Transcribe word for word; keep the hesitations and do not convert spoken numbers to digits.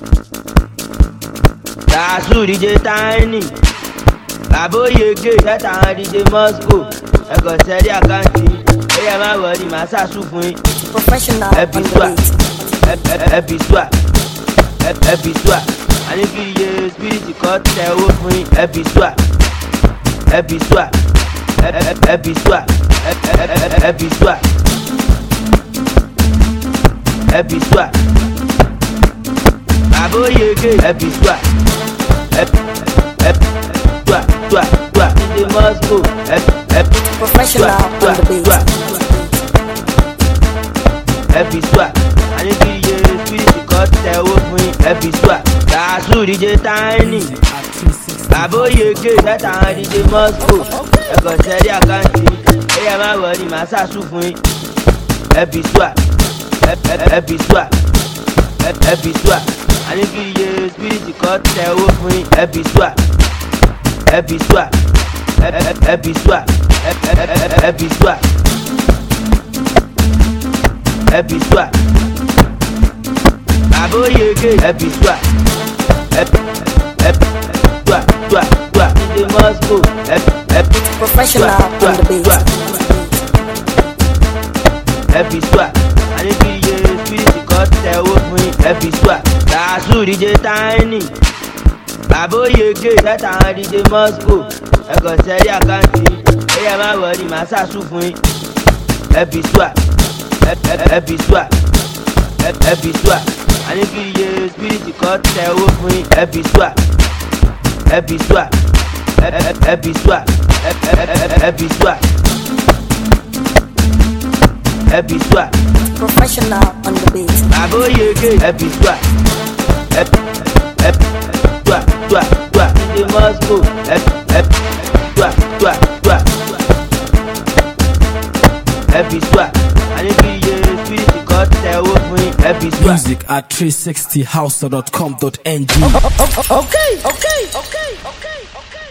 Dasu D J Tiny, Aboyege, that and D J Moscow. I got steady àkáǹtì. Hey, I'm a worry, my sasu fún yín. Professional. Happy swag, happy swag, happy swag. I need to hear spirit cut the owó fún yín. Happy swag, happy swag, happy swag, happy swag, happy swag. Aboyege, happy swag, happy swag, swag, swag. D J Moscow, happy Professional on the beat. Happy swag, I need to hear spirit cut the owó fún yín. Happy swag, Dasu D J Tiny, Aboyege, that and D J Moscow. I got steady àkáǹtì. Hey, I'm a worry, my sasu fún yín. Happy swag, happy swag, happy swag. I need to hear spirit cut the owó fún yín. Happy swag, happy swag, happy swag, happy swag, happy swag. Aboyege, happy swag, happy swag, swag, swag. D J Moscow, happy Professional on the beat. Happy swag, I need to hear spirit cut the owó fún yín. Happy swag, Dasu D J Tiny, Aboyege, that and D J Moscow. I got steady àkáǹtì. Hey, I'm a worry, my sasu fún yín. Happy swag, happy swag, happy swag. I need to hear spirit cut the owó fún yín. Happy swag, happy swag, happy swag, happy swag, happy swag. Professional on the beat. Aboyege, happy swag, happy swag, swag, swag. D J Moscow, happy swag, swag, swag, happy swag. I need to hear spirit cut the owó fún yín. Happy swag. Music at three sixty house dot com dot n g. Okay, okay, okay, okay, okay.